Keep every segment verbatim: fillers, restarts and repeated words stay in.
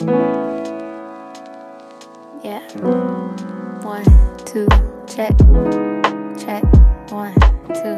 Yeah. One, two, check. Check. One, two.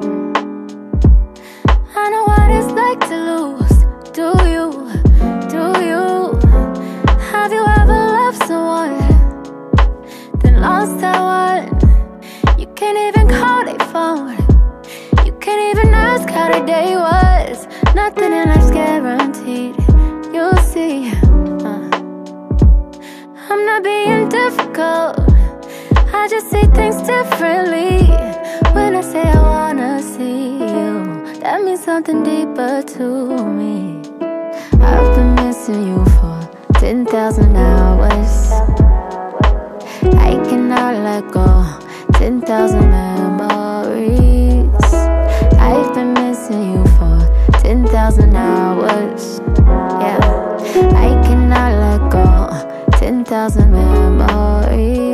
I know what it's like to lose. Do you? Do you? Have you ever loved someone, then lost that one? You can't even call their phone. You can't even ask how their day was. Nothing in life's guaranteed. You'll see. uh. I'm not being difficult, I just see things differently. When I say I wanna see you, that means something deeper to me. I've been missing you for ten thousand hours. I cannot let go, ten thousand memories. I've been missing you for ten thousand hours. Yeah, I cannot let go, ten thousand memories.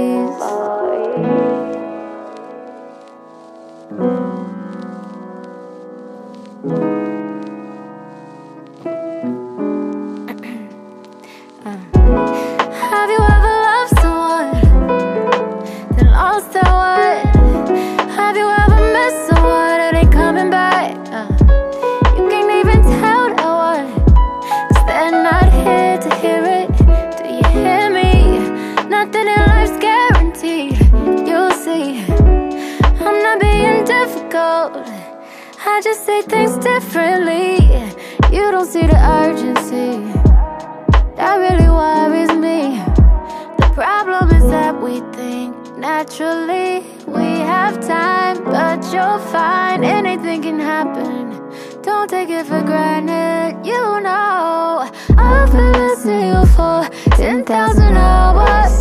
Have you ever loved someone, then lost that one? Have you ever missed someone that ain't coming back? Uh, you can't even tell that one, 'cause they're not here to hear it. Do you hear me? Nothing in life's guaranteed. You'll see. I'm not being difficult, I just say things differently. You don't see the urgency, that really worries me. The problem is that we think naturally we have time, but you'll find anything can happen. Don't take it for granted, you know. I've been missing you for ten thousand hours.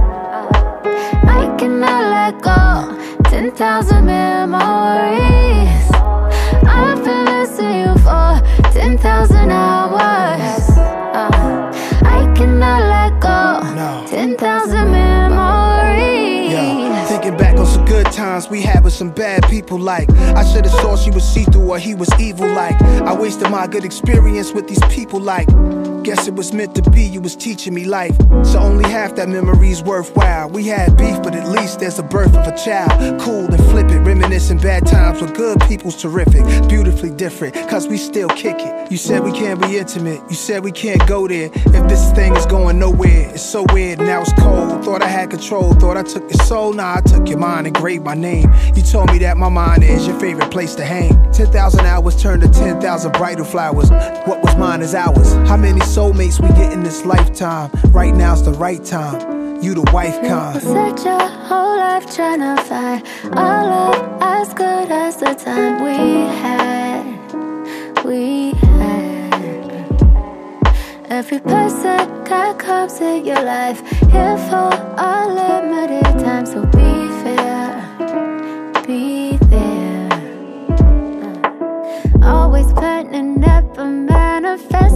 I cannot let go, ten thousand memories. I've been missing you for ten thousand hours. uh, I cannot let go, no. ten thousand memories. Yeah, thinking back on some good times we had with some bad people. Like, I should've saw she was see-through or he was evil. Like, I wasted my good experience with these people. Like, guess it was meant to be, you was teaching me life. So only half that memory's worthwhile. We had beef, but at least there's a birth of a child. Cool and flip it, reminiscing bad times with good people's terrific. Beautifully different, cause we still kick it. You said we can't be intimate, you said we can't go there. If this thing is going nowhere, it's so weird, now it's cold. Thought I had control, thought I took your soul. Nah, I took your mind and engraved my name. You told me that my mind is your favorite place to hang. Ten thousand hours turned to ten thousand bridal flowers. What was mine is ours. How many soulmates we get in this lifetime? Right now's the right time, you the wife kind. Search your whole life trying to find a love as good as the time we had. We had. Every person that comes in your life here for a limited time, so be fair, be there. uh, Always planning, never manifest.